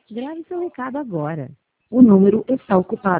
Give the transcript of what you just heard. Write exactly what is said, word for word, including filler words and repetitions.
Grave seu recado agora. O número está ocupado.